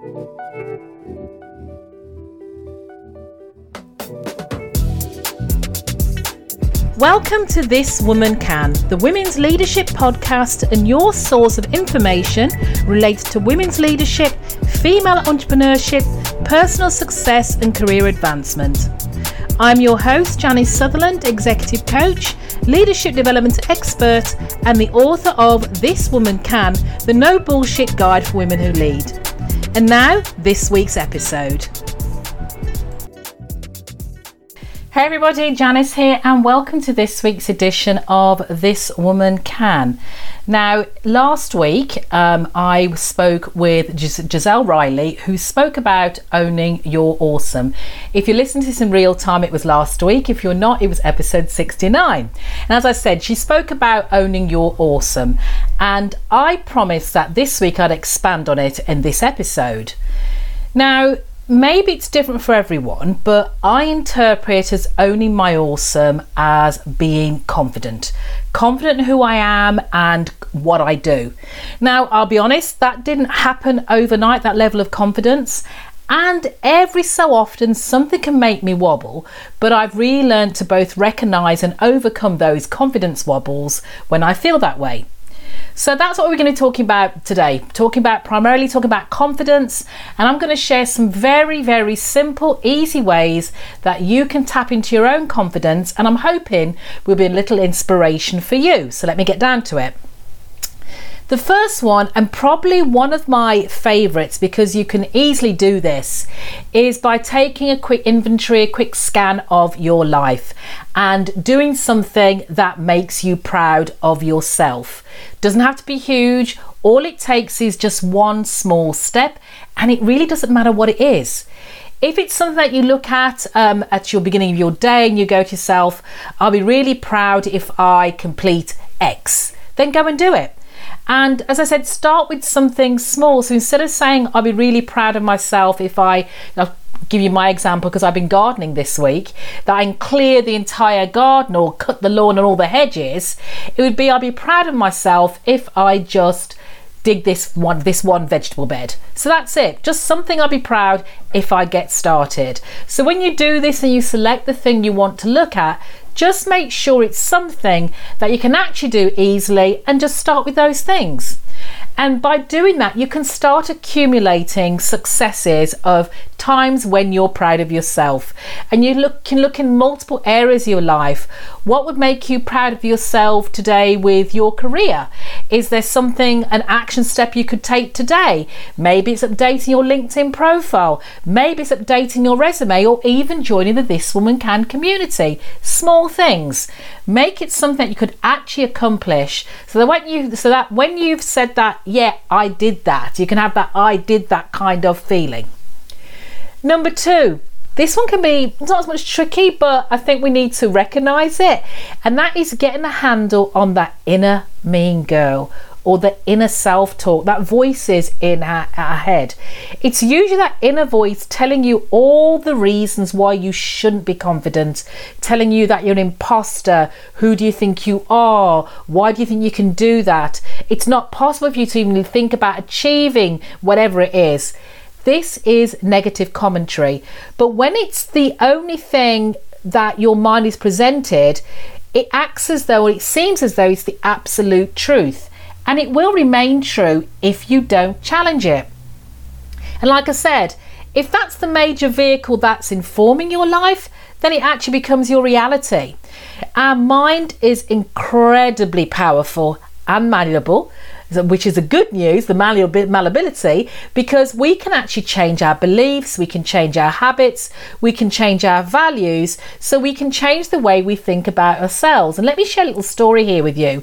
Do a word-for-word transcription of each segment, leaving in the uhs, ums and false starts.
Welcome to This Woman Can, the Women's Leadership Podcast and your source of information related to women's leadership, female entrepreneurship, personal success and career advancement. I'm your host, Janice Sutherland, Executive Coach, Leadership Development Expert and the author of This Woman Can, the No Bullshit Guide for Women Who Lead. And now, this week's episode. Hey everybody, Janice here and welcome to this week's edition of This Woman Can. Now, last week um, I spoke with Gis- Giselle Riley, who spoke about owning your awesome. If you listen to this in real time, it was last week. If you're not, it was episode sixty-nine. And as I said, she spoke about owning your awesome. And I promised that this week I'd expand on it in this episode. Now, maybe it's different for everyone, but I interpret as owning my awesome as being confident. Confident in who I am and what I do. Now, I'll be honest, that didn't happen overnight, that level of confidence. And every so often, something can make me wobble, but I've really learned to both recognise and overcome those confidence wobbles when I feel that way. So that's what we're going to be talking about today. Talking about primarily talking about confidence, and I'm going to share some very, very simple, easy ways that you can tap into your own confidence, and I'm hoping will be a little inspiration for you. So let me get down to it. The first one, and probably one of my favourites because you can easily do this, is by taking a quick inventory, a quick scan of your life and doing something that makes you proud of yourself. Doesn't have to be huge. All it takes is just one small step, and it really doesn't matter what it is. If it's something that you look at um, at your beginning of your day and you go to yourself, I'll be really proud if I complete X, then go and do it. And as I said, start with something small. So instead of saying, I'll be really proud of myself if I, I'll give you my example because I've been gardening this week, that I can clear the entire garden or cut the lawn and all the hedges. It would be, I'll be proud of myself if I just dig this one, this one vegetable bed. So that's it. Just something I'll be proud if I get started. So when you do this and you select the thing you want to look at, just make sure it's something that you can actually do easily and just start with those things. And by doing that, you can start accumulating successes of times when you're proud of yourself. And you look, can look in multiple areas of your life. What would make you proud of yourself today with your career? Is there something, an action step you could take today? Maybe it's updating your LinkedIn profile. Maybe it's updating your resume or even joining the This Woman Can community. Small things. Make it something that you could actually accomplish so that when you so that when you've said that, yeah, I did that, you can have that I did that kind of feeling. Number two, this one can be not as much tricky, but I think we need to recognize it, and that is getting a handle on that inner mean girl or the inner self-talk, that voices in our, our head. It's usually that inner voice telling you all the reasons why you shouldn't be confident, telling you that you're an imposter, who do you think you are, why do you think you can do that, it's not possible for you to even think about achieving whatever it is. This is negative commentary, but when it's the only thing that your mind is presented, it acts as though, or it seems as though it's the absolute truth. And it will remain true if you don't challenge it. And like I said, if that's the major vehicle that's informing your life, then it actually becomes your reality. Our mind is incredibly powerful and malleable, which is the good news, the malleability, because we can actually change our beliefs, we can change our habits, we can change our values, so we can change the way we think about ourselves. And let me share a little story here with you.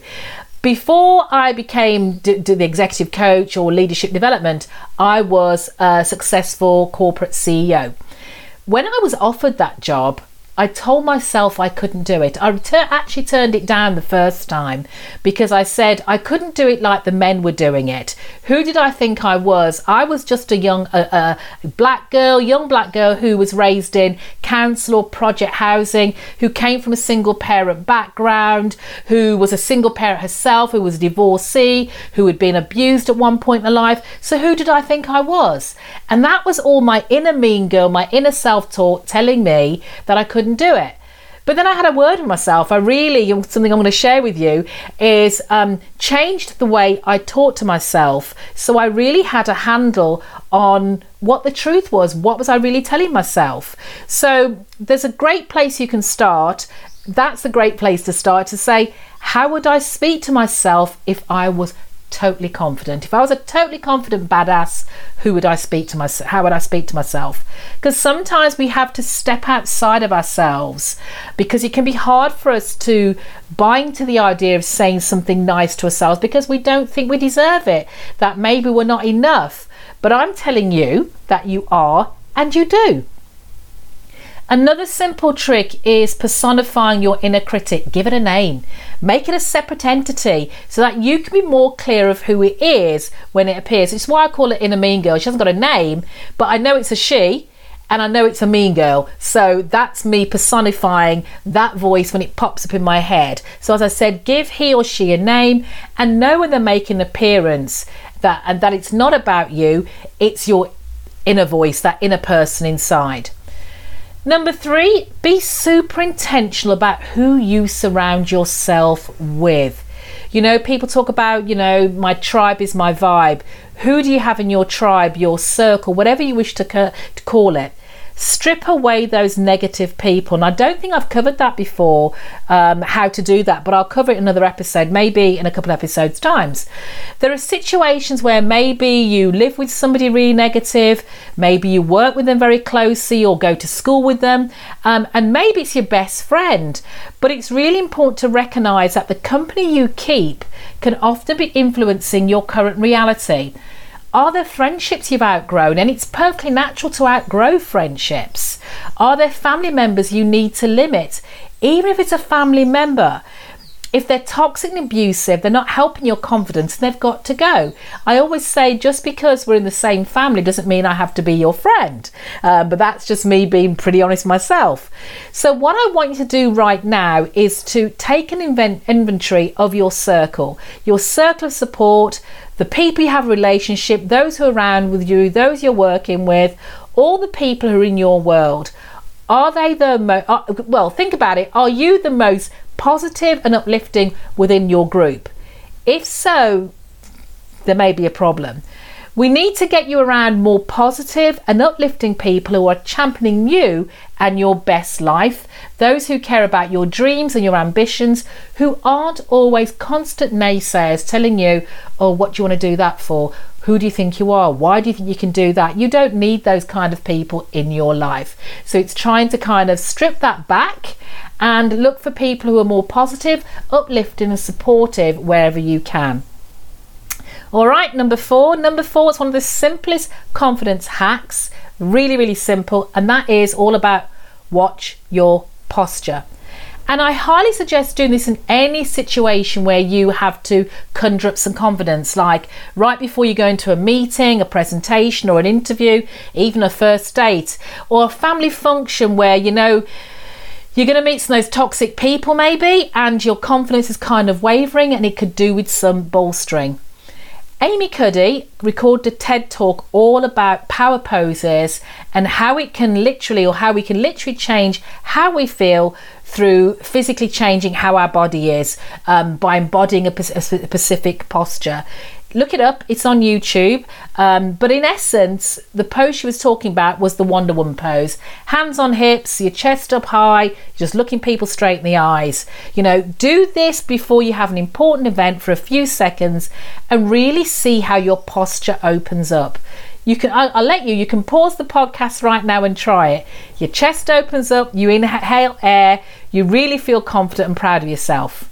Before I became d- d- the executive coach or leadership development, I was a successful corporate C E O. When I was offered that job, I told myself I couldn't do it. I ter- actually turned it down the first time because I said I couldn't do it like the men were doing it. Who did I think I was? I was just a young uh, uh, black girl, young black girl who was raised in council or project housing, who came from a single parent background, who was a single parent herself, who was a divorcee, who had been abused at one point in her life. So who did I think I was? And that was all my inner mean girl, my inner self-talk telling me that I couldn't do it. But then I had a word with myself. I really, something I'm going to share with you is um, changed the way I talked to myself. So I really had a handle on what the truth was. What was I really telling myself? So there's a great place you can start. That's a great place to start, to say, how would I speak to myself if I was totally confident? If I was a totally confident badass, who would I speak to myself? How would I speak to myself? Because sometimes we have to step outside of ourselves, because it can be hard for us to buy into the idea of saying something nice to ourselves because we don't think we deserve it, that maybe we're not enough. But I'm telling you that you are, and you do. Another simple trick is personifying your inner critic. Give it a name. Make it a separate entity so that you can be more clear of who it is when it appears. It's why I call it inner mean girl. She hasn't got a name, but I know it's a she and I know it's a mean girl. So that's me personifying that voice when it pops up in my head. So as I said, give he or she a name and know when they're making an appearance that, and that it's not about you, it's your inner voice, that inner person inside. Number three, be super intentional about who you surround yourself with. You know, people talk about, you know, my tribe is my vibe. Who do you have in your tribe, your circle, whatever you wish to, ca- to call it? Strip away those negative people. And I don't think I've covered that before, um, how to do that, but I'll cover it in another episode, maybe in a couple of episodes times. There are situations where maybe you live with somebody really negative, maybe you work with them very closely or go to school with them, um, and maybe it's your best friend. But it's really important to recognize that the company you keep can often be influencing your current reality. Are there friendships you've outgrown? And it's perfectly natural to outgrow friendships. Are there family members you need to limit? Even if it's a family member, if they're toxic and abusive, they're not helping your confidence, they've got to go. I always say, just because we're in the same family doesn't mean I have to be your friend. Uh, but that's just me being pretty honest myself. So what I want you to do right now is to take an invent- inventory of your circle, your circle of support, the people you have a relationship, those who are around with you, those you're working with, all the people who are in your world. Are they the most, uh, well, think about it. Are you the most positive and uplifting within your group? If so, there may be a problem. We need to get you around more positive and uplifting people who are championing you and your best life, those who care about your dreams and your ambitions, who aren't always constant naysayers telling you, oh, what do you want to do that for? Who do you think you are? Why do you think you can do that? You don't need those kind of people in your life. So it's trying to kind of strip that back and look for people who are more positive, uplifting and supportive wherever you can. All right, number four. Number four is one of the simplest confidence hacks. Really, really simple. And that is all about watch your posture. And I highly suggest doing this in any situation where you have to conjure up some confidence, like right before you go into a meeting, a presentation or an interview, even a first date or a family function where, you know, you're going to meet some of those toxic people maybe, and your confidence is kind of wavering, and it could do with some bolstering. Amy Cuddy recorded a TED talk all about power poses and how it can literally, or how we can literally change how we feel through physically changing how our body is um, by embodying a, a specific posture. Look it up, it's on YouTube. Um, but in essence, the pose she was talking about was the Wonder Woman pose. Hands on hips, your chest up high, just looking people straight in the eyes. You know, do this before you have an important event for a few seconds and really see how your posture opens up. You can, I'll, I'll let you, you can pause the podcast right now and try it. Your chest opens up, you inhale air, you really feel confident and proud of yourself.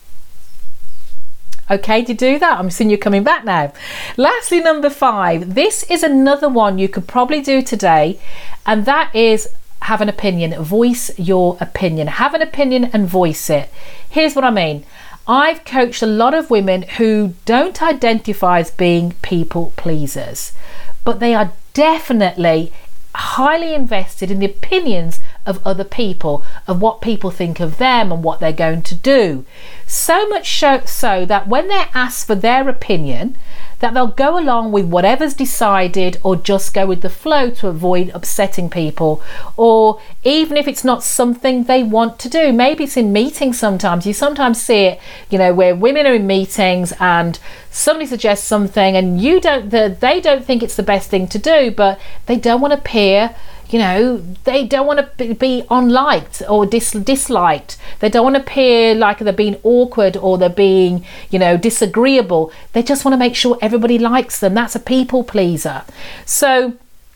Okay to do that? I'm seeing you coming back now. Lastly, number five. This is another one you could probably do today, and that is have an opinion, voice your opinion. Have an opinion and voice it. Here's what I mean. I've coached a lot of women who don't identify as being people pleasers, but they are definitely highly invested in the opinions of other people, of what people think of them and what they're going to do. So much so that when they're asked for their opinion, that they'll go along with whatever's decided or just go with the flow to avoid upsetting people, or even if it's not something they want to do. Maybe it's in meetings sometimes. You sometimes see it, you know, where women are in meetings and somebody suggests something and you don't, the, they don't think it's the best thing to do, but they don't want to appear, you know, they don't want to be unliked or dis- disliked. They don't want to appear like they're being awkward or they're being, you know, disagreeable. They just want to make sure everybody likes them. That's a people pleaser. So,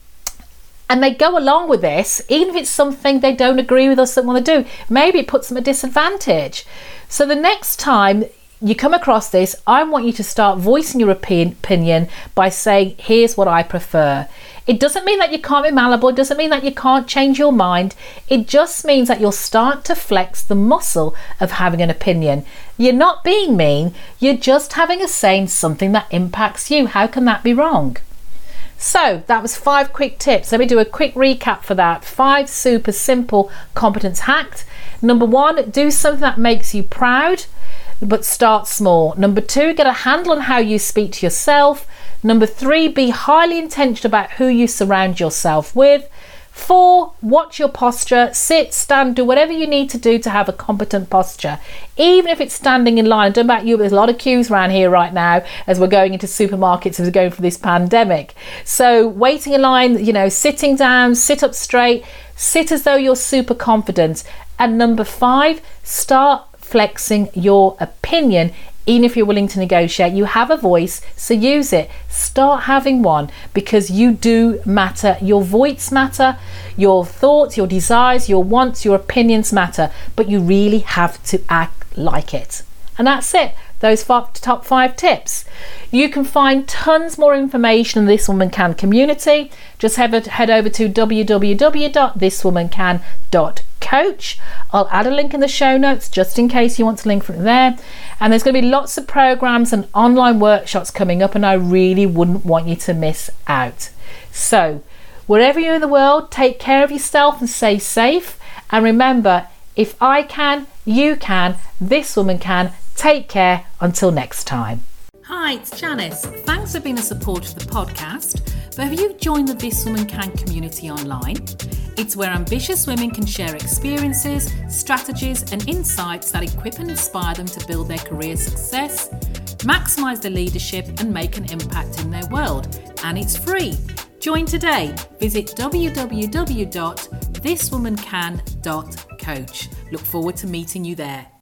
and they go along with this, even if it's something they don't agree with or something want to do. Maybe it puts them at a disadvantage. So the next time you come across this, I want you to start voicing your opinion by saying, here's what I prefer. It doesn't mean that you can't be malleable. It doesn't mean that you can't change your mind. It just means that you'll start to flex the muscle of having an opinion. You're not being mean. You're just having a say in something that impacts you. How can that be wrong? So that was five quick tips. Let me do a quick recap for that. Five super simple competence hacks. Number one, do something that makes you proud, but start small. Number two, get a handle on how you speak to yourself. Number three, be highly intentional about who you surround yourself with. Four, watch your posture. Sit, stand, do whatever you need to do to have a competent posture. Even if it's standing in line. I don't know about you, but there's a lot of queues around here right now as we're going into supermarkets as we're going through this pandemic. So waiting in line, you know, sitting down, sit up straight, sit as though you're super confident. And number five, start flexing your opinion. Even if you're willing to negotiate, you have a voice, so use it. Start having one, because you do matter. Your voice matter, your thoughts, your desires, your wants, your opinions matter, but you really have to act like it. And that's it. Those five, top five tips. You can find tons more information in This Woman Can community. Just head, head over to w w w dot this woman can dot coach. I'll add a link in the show notes just in case you want to link from there. And there's going to be lots of programs and online workshops coming up, and I really wouldn't want you to miss out. So wherever you're in the world, take care of yourself and stay safe. And remember, if I can, you can, this woman can. Take care until next time. Hi, it's Janice. Thanks for being a supporter of the podcast. But have you joined the This Woman Can community online? It's where ambitious women can share experiences, strategies and insights that equip and inspire them to build their career success, maximise their leadership and make an impact in their world. And it's free. Join today. Visit w w w dot this woman can dot coach. Look forward to meeting you there.